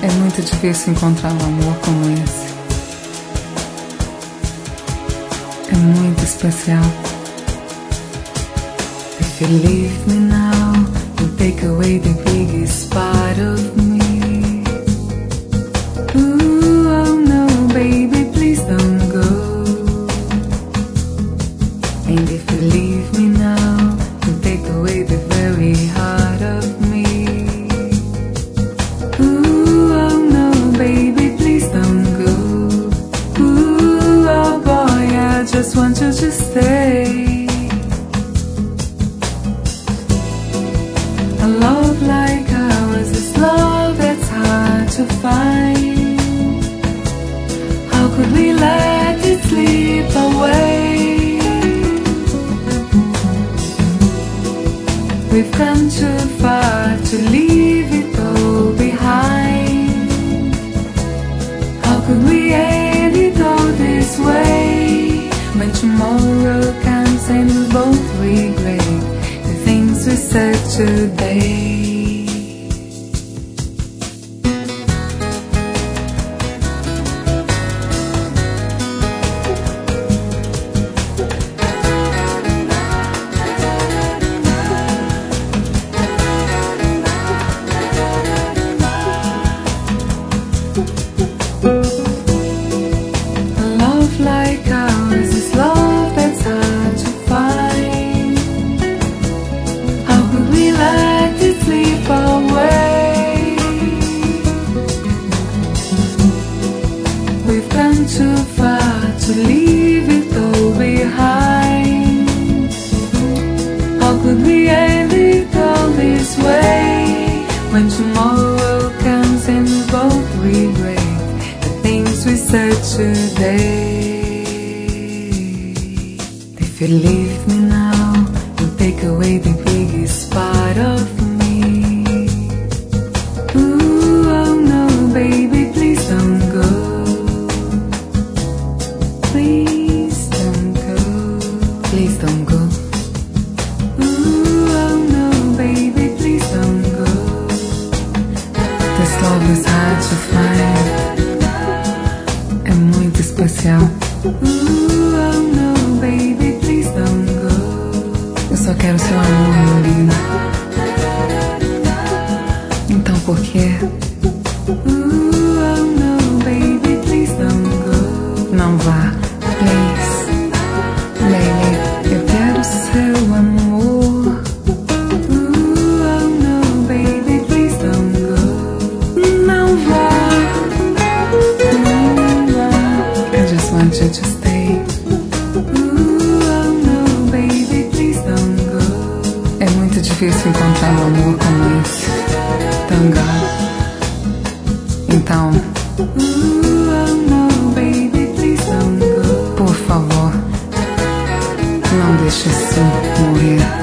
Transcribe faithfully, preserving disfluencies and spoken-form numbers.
É muito difícil encontrar um amor como esse. É muito especial. If you leave me now, you take away the biggest part of me. Ooh, oh no, baby, please don't go. And if you leave me now, you take away the very heart of me. Ooh, oh no, baby, please don't go. Ooh, oh boy, I just want you to stay. A love like ours is love that's hard to find. How could we let it slip away? We've come too far to leave it all behind. How could we end it all this way? When tomorrow comes and we both regret the things we said today. Love like ours is love that's hard to find. How could we let it slip away? We've gone too far to leave it all behind. How could we end it all this way? When tomorrow comes and we both regret we said today. If you leave me now, you'll take away the biggest part of me. Ooh, oh no, baby, please don't go. Please don't go. Please don't go. Ooh, oh no, baby, please don't go. This love is hard to find. Especial. Ooh, oh no, baby, please don't go. Eu só quero seu amor, meu lindo. Então por quê? Ooh, oh no, baby, please don't go. Não vá, please. Lele, eu quero seu amor. Ooh, oh no, baby, please don't go. Não vá. I want you to stay. Ooh, oh no, baby, please don't go. É muito difícil encontrar um amor como esse. Tangado. Então, ooh, oh no, baby, please don't go. Por favor, não deixe isso morrer.